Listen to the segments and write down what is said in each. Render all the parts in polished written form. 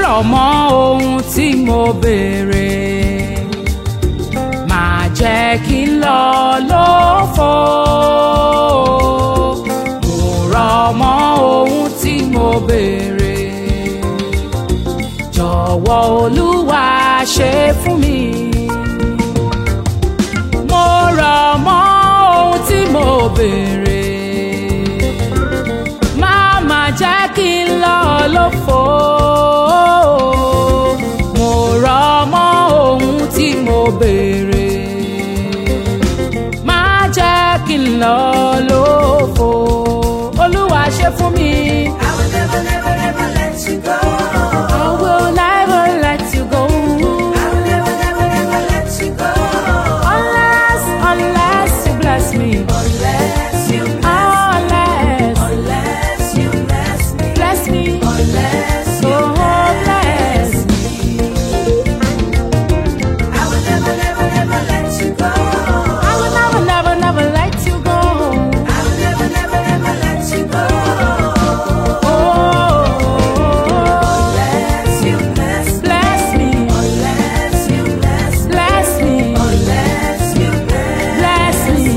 rọ̀ mọ́ ohun tí mo béèrè má jẹ́ kí n lọ lófo. Mo rọ̀ mọ́ ohun tí mo béèrè jọ̀wọ́ Olúwa ṣe fún mi. Mo rọ̀ mọ́ ohun tí mo béèrè má jẹ́ kí n lọ lófo. Mo rọ̀ mọ́ ohun tí mo béèrè má jẹ́ kí n lọ lófo. Olúwa ṣe fún mi. I will never, never, never let you go. I will never let you go. I will never, never, never let you go. Unless you bless me. Unless you Unless bless me. bless me. Unless you Oh, bless me. I will never, never, never let you go. I will never, never, never let you go. I will never, never, never let you go. Unless you bless me. Bless me. Unless you bless me. Bless me. Unless you Bless me.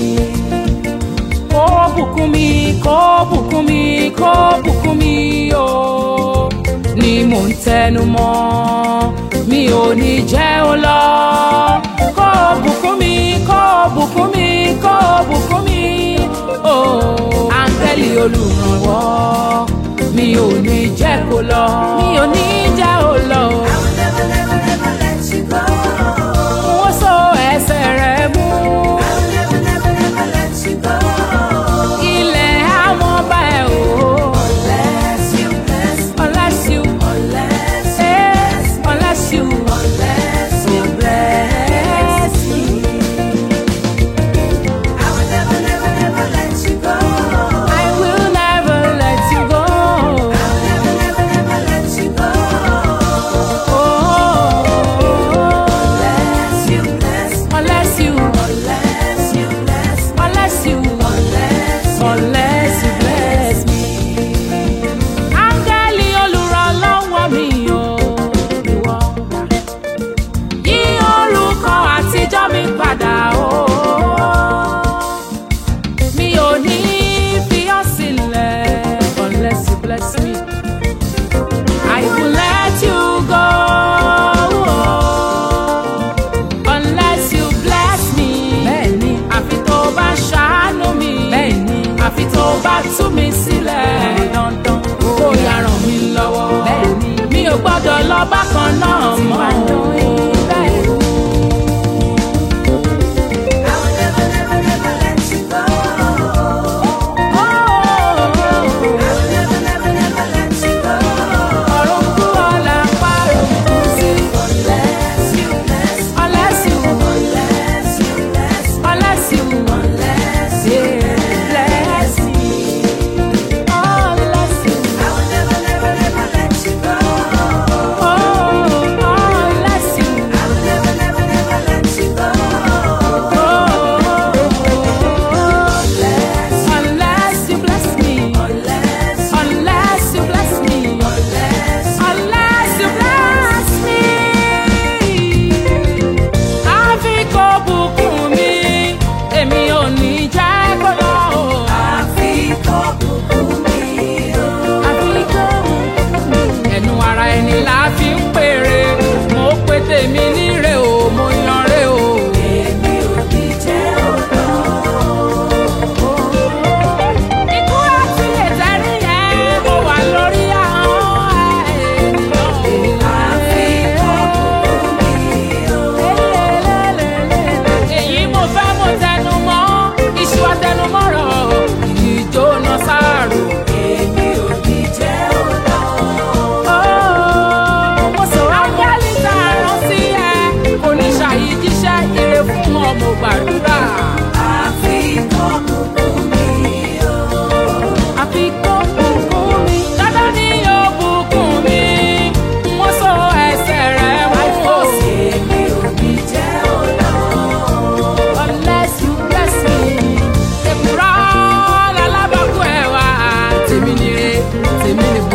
Kó bùkún mi, kó bùkún mi, kó bùkún mi o. Ni mò ń tẹnu mọ́, mi ò ní jẹ́ ó lọ. Kó bùkún mi, kó bùkún mi, kó bùkún mi o. Áńgẹ́lì olùrànwọ́, mi ò ní jẹ́ kó lọ. Mi ò ní jẹ́ ó lọ. I will never, never, never let you go. Wọ́n so ẹsẹ̀ rẹ̀ mú. I will never, never, never let you go. Ilẹ̀ àwọn ọba ẹ̀ o. Unless you bless me. Unless you, Unless you unless you, Unless you bless me. I will never, never, never let you go. I will never let you go. I will never, never, never let you go. Unless you bless me. Unless you, Unless you bless me. unless you, unless you bless me. Áńgẹ́lì olùrànlọ́wọ́ mi o, ìwọ yí orúkọ àtijọ́ mi padà o. Mi ò ní fi ọ́ sílẹ̀ unless you bless me. I will let you go unless you bless me. Bẹ́ẹ̀ni, àfi tó bá ṣàánú mi. Bẹ́ẹ̀ni, àfi tó bá tú mi sílẹ̀. Dandan kó yá ràn mí lọ́wọ́. Bẹ́ẹ̀ni, mi ò gbọ́dọ̀ lọ bákan náà mọ́. I will never, never, never let you go. I will never, never, never let you go. Ọ̀run kú ọ̀la parun kú sí. Unless you bless me. Unless you, Unless you bless me. unless you, Unless you bless me. Unless you, I will never, never, never let you go. unless you, I will never, never, never let you go. unless you bless me. Unless Unless you bless me. Unless you bless me. Àfi kó bùkún mi, èmi ò ní jẹ́ kó lọ o. àfi kó bùkún mi o. Àfi kó bùkún mi. Ẹnu ara ẹni la fi ń pèrè. Mo pe tèmi níre o, mo yan re o. Èmi ò ní jẹ́ ọ̀dọ́. Ikú àti ìtẹ́rí yẹn, mo wà lórí ahọ́n ènìyàn. Àfi kó bùkún mi o. Èyí mo fẹ́ mo tẹnu mọ́, iṣu àtẹnumọ́rọ̀, ìjóná sáàrò. Èmi ò ní jẹ́ ọ̀dọ́. Mo sọ áńgẹ́lì tá a rán sí ẹ, kò ní ṣàyí jíṣẹ́ ire fún ọ, mo gbàdúrà. Àfi kó bùkún mi o. Àfi kó bùkún mi, dandan ni yóò bùkún mi. Mo sọ ẹsẹ̀ rẹ̀ mú o. Èmi ò ní jẹ́ ọ̀dọ́. Unless you bless me. Èkùrọ́ lálábàkú ẹ̀wà, tèmi nire, tèmi ni